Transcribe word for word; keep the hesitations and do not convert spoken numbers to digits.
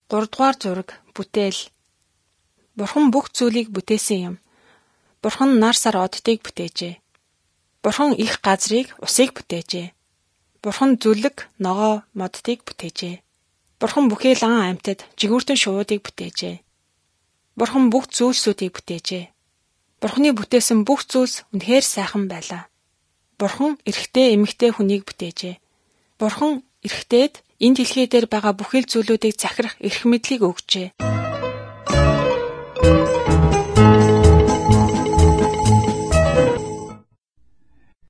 гуравдугаар зураг бүтээл. Бурхан бүх зүйлийг бүтээсэн юм. Бурхан нар сар оддыг бүтээжээ. Бурхан их газрыг, усыг бүтээжээ. Бурхан зүлэг, ногоо, моддыг бүтээжээ. Бурхан бүхий лан амьтад жигүүртэн шувуудыг бүтээжээ. Бурхан бүх зүйлсүүдийг бүтээжээ. Бурханы бүтээсэн бүх зүйлс үнэхээр сайхан байлаа. Бурхан эрэгтэй эмэгтэй хүнийг бүтээжээ. Бурхан эрэгтэйд энэ дэлхий дээр байгаа бүхэл зүйлүүдийг захирах эрх мэдлийг өгчээ.